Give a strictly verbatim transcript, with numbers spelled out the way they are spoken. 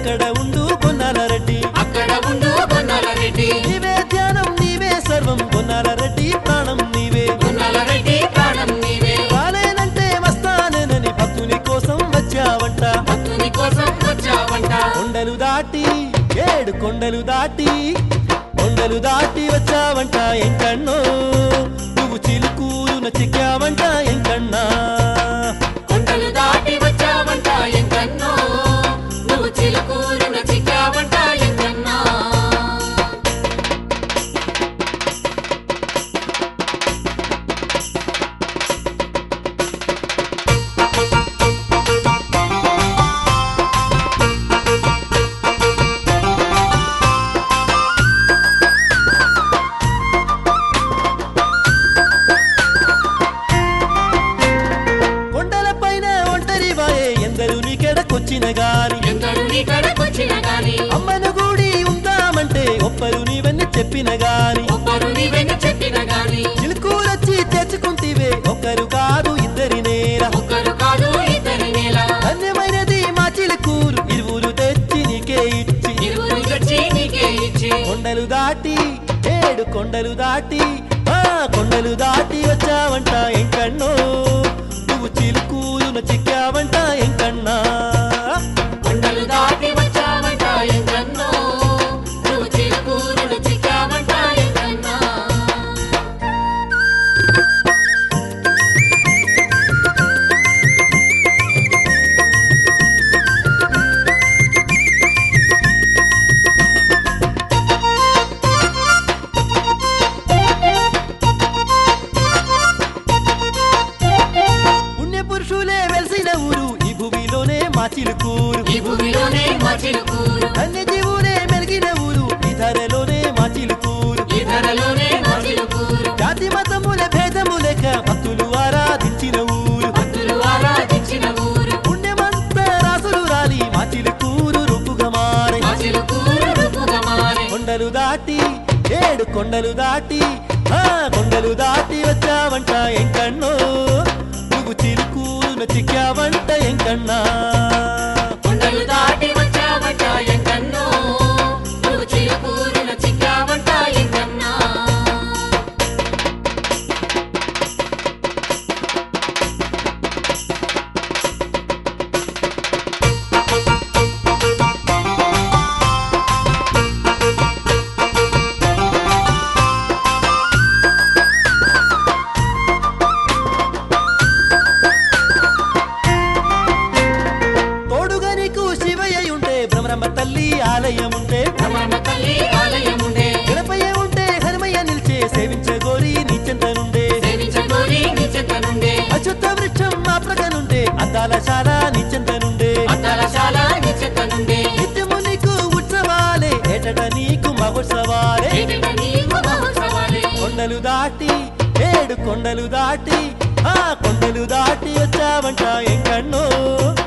అక్కడ ఉండు కొన్నాల రెడ్డి అక్కడ ఉండు కొన్నాల రెడ్డి నీవే ధ్యానం నీవే సర్వం కొన్నాల రెడ్డి ప్రాణం నీవే కొన్నాల రెడ్డి ప్రాణం నీవే రాలేనంటే వస్తానేనని భక్తుని కోసం వచ్చావంట భక్తుని కోసం వచ్చావంట కొండలు దాటి ఏడు కొండలు దాటి కొండలు దాటి వచ్చావంట ఎంకన్నో నువ్వు చిలుకూరున చిక్కావంట ఎంకన్నా కొండలు దాటి వచ్చావంట ఎంకన్నో నువ్వు చిలుకూరున చిక్కావంట ఎంకన్నా కొండలపైన ఒంటరి వాయే ఎందరు నీకెడకొచ్చిన గాని ఎందరు నీ కడకొచ్చిన గాని అమ్మను గుడి ఉందామంటే ఒప్పరు నీవన్నీ చెప్పిన గాని ఒక్కరు నీవెన్ని చెప్పిన గాని చిలుకూరొచ్చి తెచ్చుకుంటివే ఒకరు కాదు ఇద్దరి నేల ఒక్కరు కాదు ఇద్దరి నేల ధన్యమైనది మా చిలుకూరు ఇరువురు తెచ్చి నీకే ఇచ్చి ఇరువురు తెచ్చి నీకే ఇచ్చి కొండలు దాటి ఏడు కొండలు దాటి ఆ కొండలు దాటి వచ్చావంట ఎంకన్నో నువ్వు చిలుకూరున చిక్కావంట ఎంకన్నా కొండలు దాటి వచ్చావంట ఎంకన్నో నువ్వు చిలుకూరున చిక్కావంట ఎంకన్నా పుణ్యపురుషులే వెలిసిన ఊరు ఈ భూమిలోనే మా చిలుకూరు ఈ భూమిలోనే మా చిలుకూరు ధన్యజీవులే మెలిగిన ఊరు ఈ ధరలోనే మా చిలుకూరు ఈ ధరలోనే మా చిలుకూరు జాతి మతముల భేదము లేక భక్తులు ఆరాధించిన ఊరు భక్తులు ఆరాధించిన ఊరు పుణ్యమంతా రాసులు రాలి మా చిలుకూరు రూపుగా మారే మా చిలుకూరు రూపుగా మారే కొండలు దాటి ఏడు కొండలు దాటి ఆ కొండలు దాటి వచ్చావంట ఎంకన్నో నువ్వు చిలుకూరున చిక్కావంట ఎంకన్నా కొండలు దాటి వచ్చావంట ఎంకన్నో నువ్వు చిలుకూరున చిక్కావంట ఎంకన్నా తోడుగా నీకు శివయ్య ఉంటే భ్రమరమ్మ తల్లి ఆలయం ఉంటే రమణ తల్లి ఆలయం ఉండే గణపయ్య ఉంటే హనుమయ్య నిలిచే సేవించగోరి నీచెంతనుండే సేవించగోరి నీ చెంతనుండే అచ్యుత వృక్షం మా ప్రకనుండే అద్దాల శాల నీచెంతనుండే అద్దాలశాల నీ చెంతనుండే నిత్యము నీకు ఉత్సవాలే ఏటట నీకు మహోత్సవాలే ఏటట నీకు మహోత్సవాలే కొండలు దాటి ఏడు కొండలు దాటి ఆ కొండలు దాటి వచ్చావంట ఎంకన్నో